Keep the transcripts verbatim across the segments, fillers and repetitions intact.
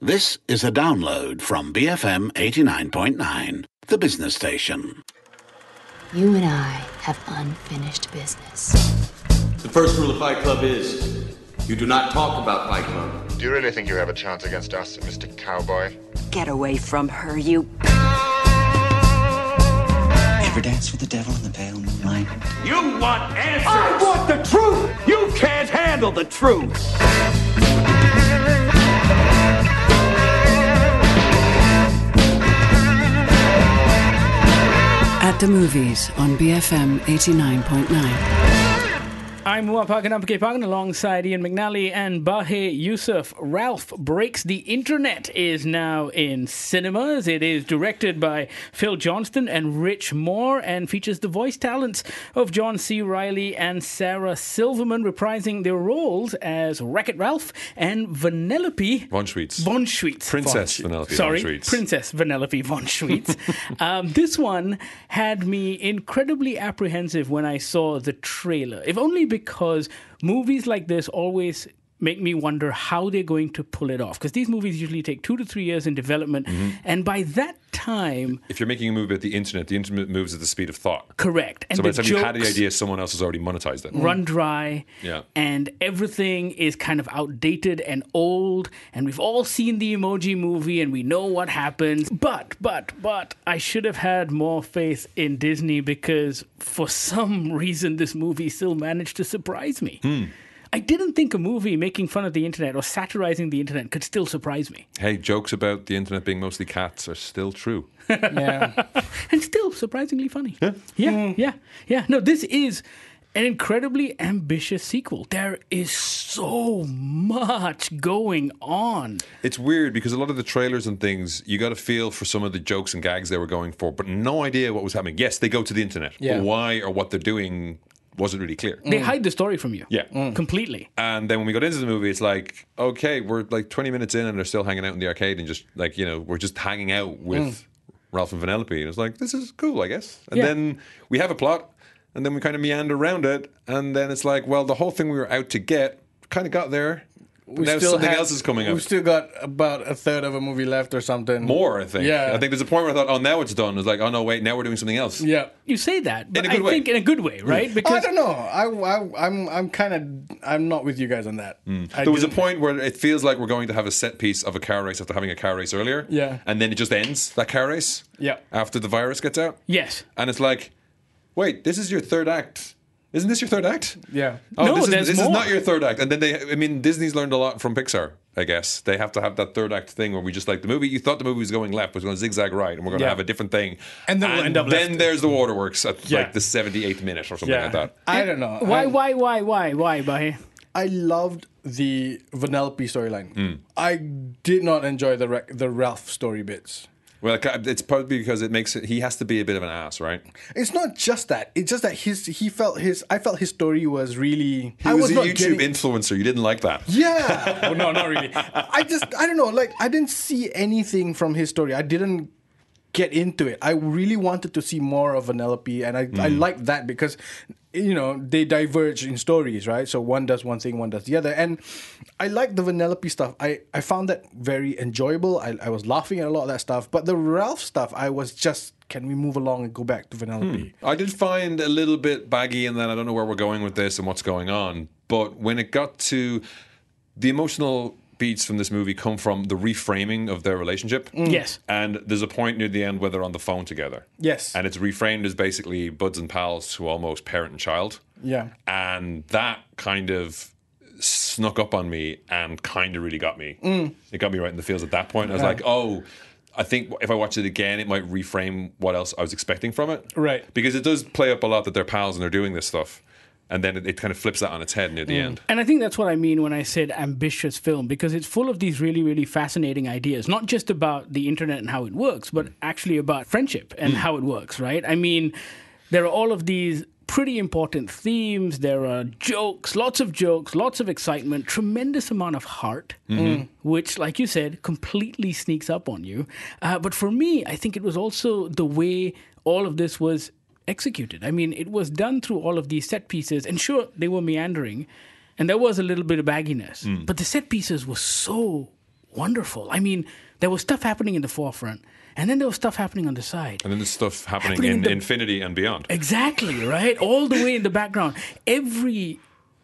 This is a download from B F M eighty-nine point nine, the business station. You and I have unfinished business. The first rule of Fight Club is, you do not talk about Fight Club. Do you really think you have a chance against us, Mister Cowboy? Get away from her, you... Ever dance with the devil in the pale moonlight? You want answers! I want the truth! You can't handle the truth! At the movies on B F M eighty-nine point nine. I'm Wapakan Ampakepakan alongside Ian McNally and Bahe Yusuf. Ralph Breaks the Internet is now in cinemas. It is directed by Phil Johnston and Rich Moore and features the voice talents of John C. Reilly and Sarah Silverman reprising their roles as Wreck-It Ralph and Vanellope Von Schweetz. Von Schweetz. Princess Von, Vanellope Sorry, Von Schweetz. Princess Vanellope Von Schweetz. um, this one had me incredibly apprehensive when I saw the trailer. If only because Because movies like this always make me wonder how they're going to pull it off. Because these movies usually take two to three years in development. Mm-hmm. And by that time... If you're making a movie about the internet, the internet moves at the speed of thought. Correct. And so by the, the time jokes you had the idea, someone else has already monetized it. Run dry. Yeah. And everything is kind of outdated and old. And we've all seen the Emoji Movie and we know what happens. But, but, but, I should have had more faith in Disney because for some reason this movie still managed to surprise me. Hmm. I didn't think a movie making fun of the internet or satirizing the internet could still surprise me. Hey, jokes about the internet being mostly cats are still true. Yeah. And still surprisingly funny. Yeah. Yeah, mm. yeah, yeah. No, this is an incredibly ambitious sequel. There is so much going on. It's weird because a lot of the trailers and things, you got to feel for some of the jokes and gags they were going for, but no idea what was happening. Yes, they go to the internet. Yeah. But why or what they're doing wasn't really clear. They mm. hide the story from you. Yeah. Mm. Completely. And then when we got into the movie, it's like, okay, we're like twenty minutes in and they're still hanging out in the arcade and just like, you know, we're just hanging out with mm. Ralph and Vanellope. And it's like, this is cool, I guess. And yeah. then we have a plot and then we kind of meander around it. And then it's like, well, the whole thing we were out to get kind of got there. We now still something have, else is coming up. We've still got about a third of a movie left or something. More, I think. Yeah. I think there's a point where I thought, oh, now it's done. It's like, oh, no, wait, now we're doing something else. Yeah. You say that, but in a good I way. think in a good way, right? Because I don't know. I, I, I'm I'm kind of, I'm not with you guys on that. Mm. There was a point where it feels like we're going to have a set piece of a car race after having a car race earlier. Yeah. And then it just ends, that car race. Yeah. After the virus gets out. Yes. And it's like, wait, this is your third act. Isn't this your third act? Yeah. Oh, no, this, is, there's this more. is not your third act. And then they, I mean, Disney's learned a lot from Pixar, I guess. They have to have that third act thing where we just like the movie, you thought the movie was going left, but it was going to zigzag right, and we're going to Yeah. have a different thing. And then we'll end up then left. there's the waterworks at Yeah. like the seventy-eighth minute or something Yeah. like that. I don't know. Why, I, why, why, why, why, Bahe? I loved the Vanellope storyline. Mm. I did not enjoy the Re- the Ralph story bits. Well, it's probably because it makes it, he has to be a bit of an ass, right? It's not just that. It's just that his he felt his I felt his story was really. He I was, was a not YouTube getting, influencer. You didn't like that. Yeah. Well, no, not really. I just I don't know. Like I didn't see anything from his story. I didn't get into it. I really wanted to see more of Vanellope, and I mm. I liked that because you know they diverge in stories, right? So one does one thing, one does the other, and I like the Vanellope stuff. I, I found that very enjoyable. I, I was laughing at a lot of that stuff, but the Ralph stuff, I was just, can we move along and go back to Vanellope? Hmm. I did find a little bit baggy, and then I don't know where we're going with this and what's going on. But when it got to the emotional beats from this movie come from the reframing of their relationship. Mm. Yes. And there's a point near the end where they're on the phone together. Yes. And it's reframed as basically buds and pals who almost parent and child. Yeah. And that kind of snuck up on me and kind of really got me. Mm. It got me right in the feels at that point. I was Yeah. like, oh, I think if I watch it again, it might reframe what else I was expecting from it. Right. Because it does play up a lot that they're pals and they're doing this stuff. And then it, it kind of flips that on its head near the mm. end. And I think that's what I mean when I said ambitious film, because it's full of these really, really fascinating ideas, not just about the internet and how it works, but actually about friendship and mm. how it works, right? I mean, there are all of these pretty important themes. There are jokes, lots of jokes, lots of excitement, tremendous amount of heart, mm-hmm. which, like you said, completely sneaks up on you. Uh, but for me, I think it was also the way all of this was executed. I mean, it was done through all of these set pieces, and sure, they were meandering, and there was a little bit of bagginess, mm. but the set pieces were so wonderful. I mean, there was stuff happening in the forefront, and then there was stuff happening on the side. And then there's stuff happening, Happening in, in the- Infinity and beyond. Exactly, right? All the way in the background. Every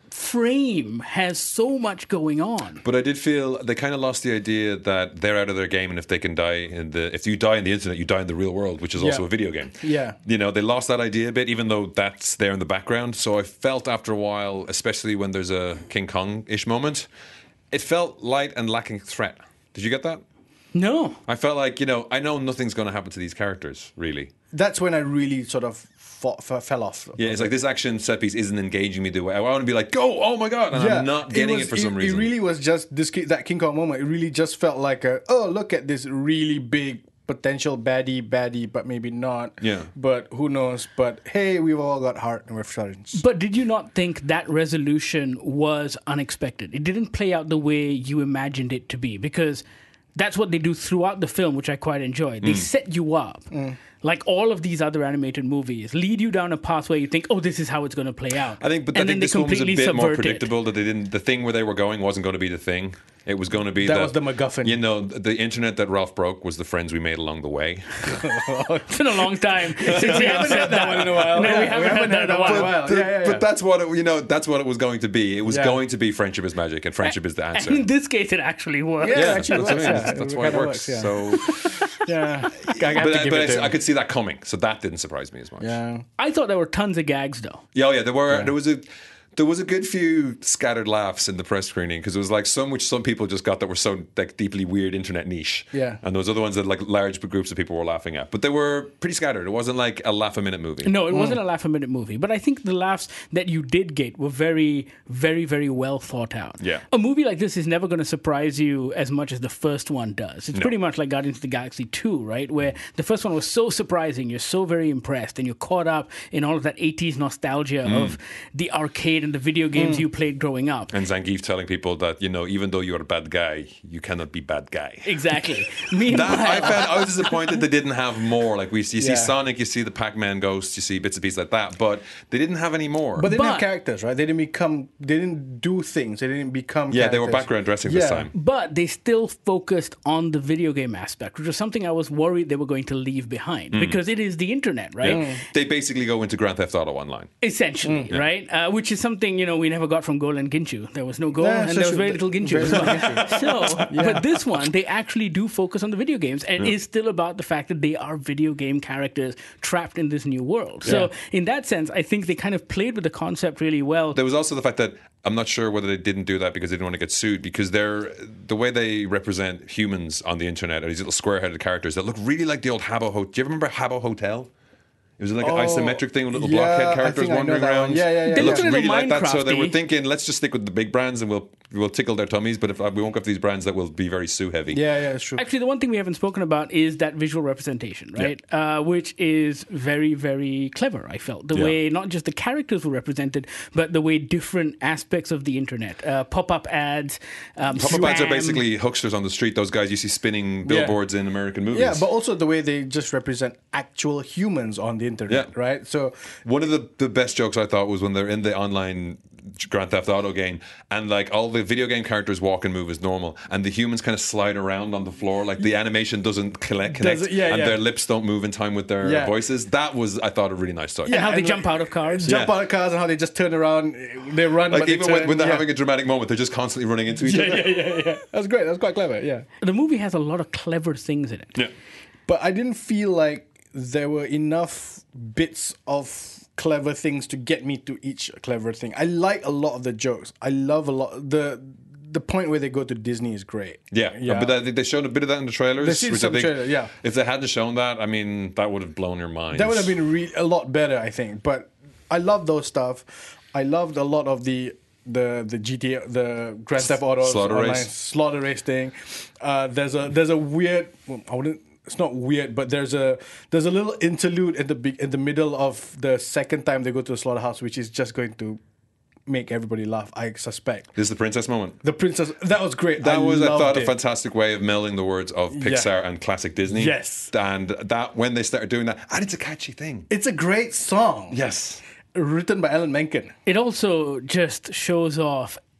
frame has so much going on. But I did feel they kind of lost the idea that they're out of their game, and if they can die in the, if you die in the internet, you die in the real world, which is also Yeah. a video game. Yeah. You know, they lost that idea a bit, even though that's there in the background. So I felt after a while, especially when there's a King Kong-ish moment, it felt light and lacking threat. Did you get that? No. I felt like, you know, I know nothing's going to happen to these characters, really. That's when I really sort of fought, f- fell off. Yeah, it's like this action set piece isn't engaging me the way I want to be like, go, oh my God, and I'm not getting it, was- for some reason. It really was just this ki- that King Kong moment. It really just felt like a, oh, look at this really big potential baddie, baddie, but maybe not. Yeah. But who knows? But hey, we've all got heart and we're friends. But did you not think that resolution was unexpected? It didn't play out the way you imagined it to be, because that's what they do throughout the film, which I quite enjoy. They set you up. Like all of these other animated movies, lead you down a path where you think, oh, this is how it's going to play out. I think, but and I then think they this one was a completely bit more subvert it. predictable. That they didn't. The thing where they were going wasn't going to be the thing. It was going to be That the, was the MacGuffin. You know, the internet that Ralph broke was the friends we made along the way. It's been a long time since we haven't said that one in a while. No, Yeah, we haven't heard that in a one in a while. while. But, Yeah, yeah, yeah. but that's what it, you know. That's what it was going to be. It was Yeah. going to be friendship is magic, and friendship is the answer. And in this case, it actually works. Yeah, yeah, actually that's what I works, mean. yeah. That's, that's It why it kinda works. works, yeah. So, Yeah, I have but, to I, give but it to I, I him. could see that coming. So that didn't surprise me as much. Yeah. I thought there were tons of gags, though. Yeah, oh yeah, there were. There was a. There was a good few scattered laughs in the press screening because it was like some which some people just got that were so like deeply weird internet niche. Yeah. And those other ones that like large groups of people were laughing at. But they were pretty scattered. It wasn't like a laugh a minute movie. No, it wasn't a laugh a minute movie, but I think the laughs that you did get were very, very, very well thought out. Yeah. A movie like this is never going to surprise you as much as the first one does. It's No. pretty much like Guardians of the Galaxy two, right? Where the first one was so surprising, you're so very impressed, and you're caught up in all of that eighties nostalgia Mm. of the arcade and the video games you played growing up. And Zangief telling people that, you know, even though you're a bad guy, you cannot be bad guy. Exactly. Meanwhile, That, I found I was disappointed they didn't have more. Like we, you see Yeah. Sonic, you see the Pac-Man ghost, you see bits and pieces like that, but they didn't have any more. But they didn't have But- characters, right? They didn't become. They didn't do things. They didn't become. yeah, they were characters. background dressing this Yeah. time. But they still focused on the video game aspect, which was something I was worried they were going to leave behind because it is the internet, right? Yeah. They basically go into Grand Theft Auto Online. Essentially, right? Uh, which is something, you know, we never got from Goal and Ginchu. There was no Goal Nah, and so there was should- very little Ginchu. very as little well. So, but this one, they actually do focus on the video games and is still about the fact that they are video game characters trapped in this new world. So, in that sense, I think they kind of played with the concept really well. There was also the fact that I'm not sure whether they didn't do that because they didn't want to get sued because they're the way they represent humans on the internet are these little square-headed characters that look really like the old Habbo Hotel. Do you ever remember Habbo Hotel? It was like an Oh, isometric thing with little yeah, blockhead I characters think I know wandering that one. around. Yeah, yeah, yeah. They It look looks a little really like that. So they were Minecraft-y. thinking, let's just stick with the big brands and we'll we'll tickle their tummies, but if uh, we won't go for these brands that will be very Sue heavy. Yeah, yeah, it's true. Actually, the one thing we haven't spoken about is that visual representation, right? Uh, which is very, very clever, I felt. The Yeah. way not just the characters were represented, but the way different aspects of the internet, uh, pop-up ads, um, Pop-up ads are spam. basically hucksters on the street. Those guys you see spinning billboards in American movies. Yeah, but also the way they just represent actual humans on the internet, Yeah. right? So One of the, the best jokes I thought was when they're in the online Grand Theft Auto game and like all the video game characters walk and move as normal and the humans kind of slide around on the floor like the animation doesn't connect, connect Does it- yeah, and yeah. their lips don't move in time with their Yeah. voices. That was, I thought, a really nice touch. And how they and jump out of cars. jump Yeah. out of cars and how they just turn around, they run. Like but they even when, turn, when they're yeah. having a dramatic moment, they're just constantly running into each yeah, other. yeah, yeah, yeah. That's great. That's quite clever. Yeah. The movie has a lot of clever things in it. Yeah. But I didn't feel like there were enough bits of clever things to get me to each clever thing. I like a lot of the jokes. I love a lot the the point where they go to Disney is great. Yeah, Yeah. but I think they showed a bit of that in the trailers. They seen which some I think trailer, yeah. If they hadn't shown that, I mean, that would have blown your mind. That would have been re- a lot better, I think. But I love those stuff. I loved a lot of the the the G T A, the Grand Theft Auto Slaughter online race. slaughter race thing. Uh, there's a there's a weird. well, I wouldn't. It's not weird, but there's a there's a little interlude in the big in the middle of the second time they go to the slaughterhouse, which is just going to make everybody laugh. I suspect. This is the princess moment. The princess. That was great. That was, I loved thought, a it. fantastic way of melding the words of Pixar and classic Disney. Yes. And that when they started doing that, and it's a catchy thing. It's a great song. Yes. Written by Alan Menken. It also just shows off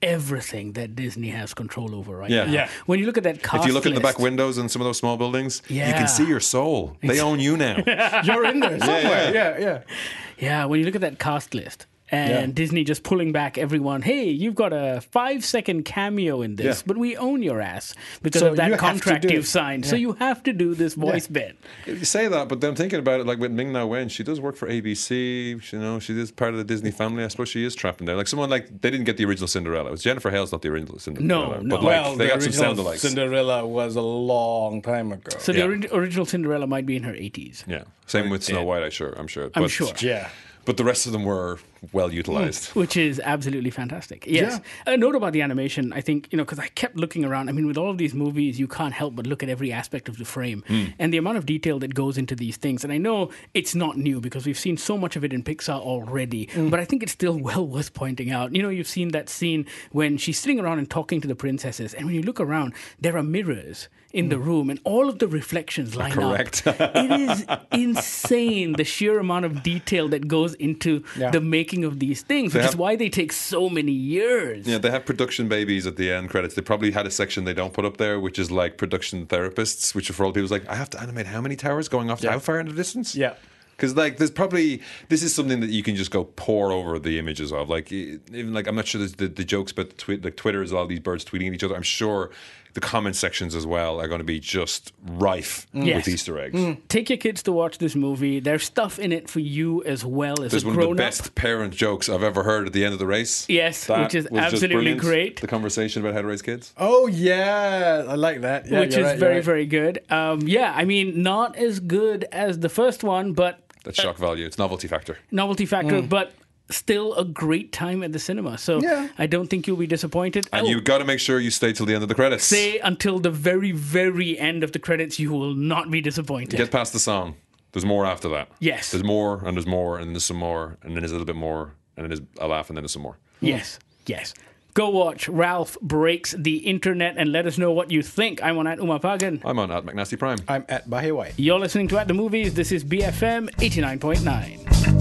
everything that Disney has control over right Yeah. now. Yeah. When you look at that cast If you look in the back list- windows in some of those small buildings, you Yeah. can see your soul. They own you now. You're in there somewhere. yeah. Yeah, yeah. Yeah, when you look at that cast list and Yeah. Disney just pulling back everyone, hey, you've got a five second cameo in this, Yeah. but we own your ass because So of you that have to contract do it. you've signed. So Yeah. you have to do this voice bit. You say that, but then thinking about it, like with Ming Na Wen, she does work for A B C. You know, she is part of the Disney family. I suppose she is trapped in there. Like someone like they didn't get the original Cinderella. It was Jennifer Hale's not the original Cinderella. No, no. But like Well, they the got some original sound alikes. Cinderella was a long time ago. So Yeah. the ori- original Cinderella might be in her eighties. Yeah, same with Snow White. I sure, I'm sure. I'm But- sure. yeah. But the rest of them were well utilized. Which is absolutely fantastic. Yes. A note about the animation, I think, you know, because I kept looking around. I mean, with all of these movies, you can't help but look at every aspect of the frame and the amount of detail that goes into these things. And I know it's not new because we've seen so much of it in Pixar already, but I think it's still well worth pointing out. You know, you've seen that scene when she's sitting around and talking to the princesses. And when you look around, there are mirrors in the room and all of the reflections line Correct. up. It is insane the sheer amount of detail that goes into Yeah. the making of these things, They which is have- why they take so many years. Yeah, they have production babies at the end credits. They probably had a section they don't put up there, which is like production therapists, which are for all people like, I have to animate how many towers going off to how far in the distance? Yeah. Because like there's probably this is something that you can just go pour over the images of. Like e- even like I'm not sure there's the, the jokes about the tweet like Twitter is all these birds tweeting at each other. I'm sure the comment sections as well are going to be just rife Yes. with Easter eggs. Take your kids to watch this movie. There's stuff in it for you as well as There's a one of the grown best up. parent jokes I've ever heard at the end of the race. Yes, That which is was just absolutely brilliant. great. The conversation about how to raise kids. Oh yeah, I like that. Yeah, Which is you're right, very, you're right. very good. Um, yeah, I mean, not as good as the first one, but That's shock value. It's novelty factor. novelty factor, but still a great time at the cinema. So Yeah. I don't think you'll be disappointed. And Oh, you've got to make sure you stay till the end of the credits. Say until the very, very end of the credits, you will not be disappointed. Get past the song. There's more after that. Yes. There's more, and there's more, and there's some more, and then there's a little bit more, and then there's a laugh, and then there's some more. Yes, yes. Go watch Ralph Breaks the Internet and let us know what you think. I'm on at Umar Pagan. I'm on at McNasty Prime. I'm at Bahia White. You're listening to At the Movies. This is B F M eighty-nine point nine.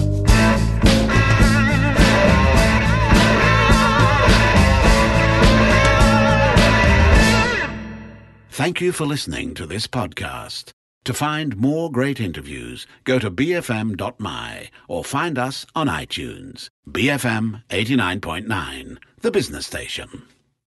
Thank you for listening to this podcast. To find more great interviews, go to b f m dot m y or find us on iTunes. B F M eighty-nine point nine, the business station.